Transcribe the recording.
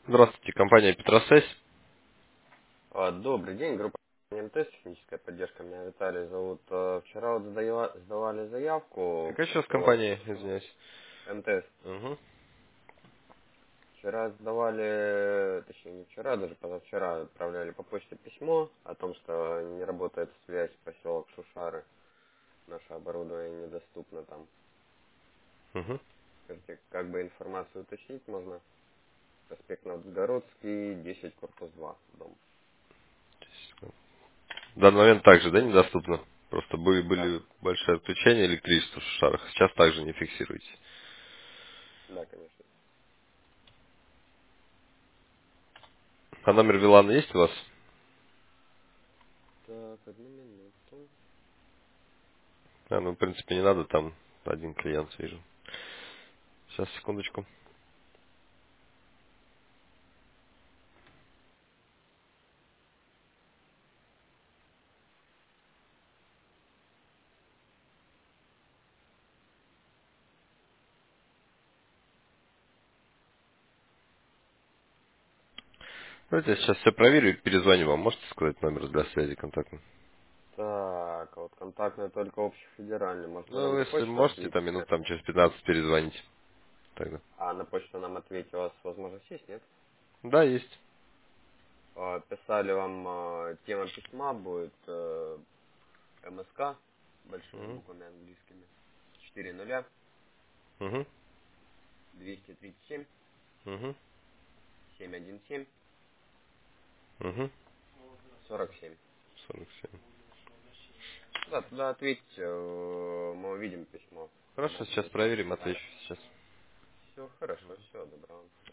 Здравствуйте, компания Петросвязь. Добрый день, группа МТС, техническая поддержка. Меня Виталий зовут. Вчера вот сдавали заявку Какая сейчас по компания, письму извиняюсь? МТС. Угу. Вчера сдавали, точнее не вчера, даже позавчера отправляли по почте письмо о том, что не работает связь в поселок Шушары. Наше оборудование недоступно там. Угу. Скажите, как бы информацию уточнить можно? Проспект Новгородский, 10, корпус 2, дом. В данный момент также, да, недоступно? Просто Да, были большие отключения электричества в шарах. Сейчас также не фиксируете. да, конечно. А номер Вилана есть у вас? Так, одну минуту. Ну, в принципе, не надо, там один клиент вижу. Сейчас, секундочку. Давайте я сейчас все проверю и перезвоню вам. Можете сказать номер для связи контактный? Так, а вот контактный только общефедеральный. Может, вы нам Ну, на если почту можете, там ответите? минут там через 15 перезвоните тогда. А на почту нам ответить у вас возможность есть, нет? Да, есть. Писали вам, тема письма будет МСК, большими Угу. буквами английскими. 4 нуля, Угу. 237, Угу. 717, Угу. 47. 47. Да, туда ответьте, мы увидим письмо. Хорошо, Может сейчас быть, проверим, да. отвечу сейчас. Все хорошо, все, доброго.